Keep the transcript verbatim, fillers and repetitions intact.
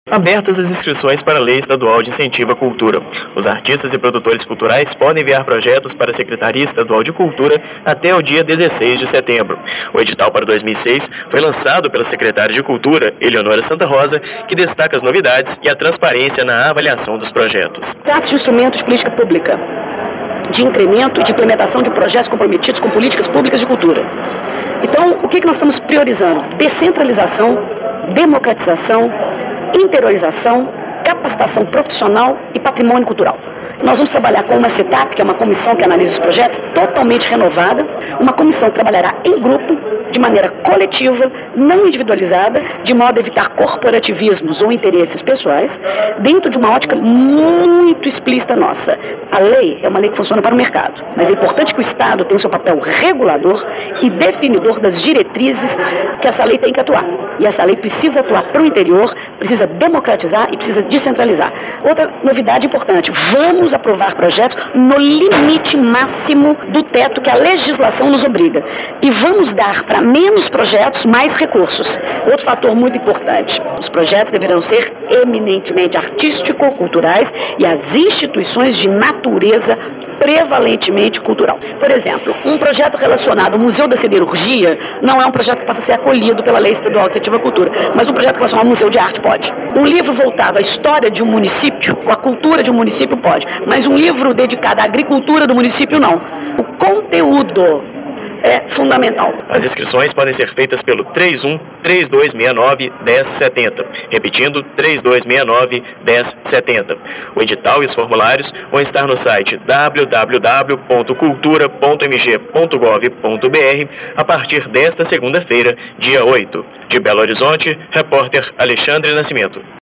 Abertas as inscrições para a Lei Estadual de Incentivo à Cultura. Os artistas e produtores culturais podem enviar projetos para a Secretaria Estadual de Cultura até o dia dezesseis de setembro. O edital para dois mil e seis foi lançado pela secretária de Cultura, Eleonora Santa Rosa, que destaca as novidades e a transparência na avaliação dos projetos. Trata-se de instrumentos de política pública, de incremento e de implementação de projetos comprometidos com políticas públicas de cultura. Então, o que que nós estamos priorizando? Descentralização, democratização, interiorização, capacitação profissional e patrimônio cultural. Nós vamos trabalhar com uma CETAP, que é uma comissão que analisa os projetos, totalmente renovada, uma comissão que trabalhará em grupo, de maneira coletiva, não individualizada, de modo a evitar corporativismos ou interesses pessoais, dentro de uma ótica muito explícita nossa. A lei é uma lei que funciona para o mercado, mas é importante que o Estado tenha o seu papel regulador e definidor das diretrizes que essa lei tem que atuar. E essa lei precisa atuar para o interior, precisa democratizar e precisa descentralizar. Outra novidade importante, vamos aprovar projetos no limite máximo do teto que a legislação nos obriga. E vamos dar para menos projetos mais recursos. Outro fator muito importante, os projetos deverão ser eminentemente artístico-culturais e as instituições de natureza prevalentemente cultural. Por exemplo, um projeto relacionado ao Museu da Siderurgia não é um projeto que possa ser acolhido pela Lei Estadual de Incentivo à Cultura, mas um projeto relacionado ao Museu de Arte pode. Um livro voltado à história de um município, ou à cultura de um município pode, mas um livro dedicado à agricultura do município não. O conteúdo é fundamental. As inscrições podem ser feitas pelo três um, três dois seis nove, um zero sete zero. Repetindo, três dois seis nove, um zero sete zero. O edital e os formulários vão estar no site w w w ponto cultura ponto m g ponto gov ponto b r a partir desta segunda-feira, dia oito. De Belo Horizonte, repórter Alexandre Nascimento.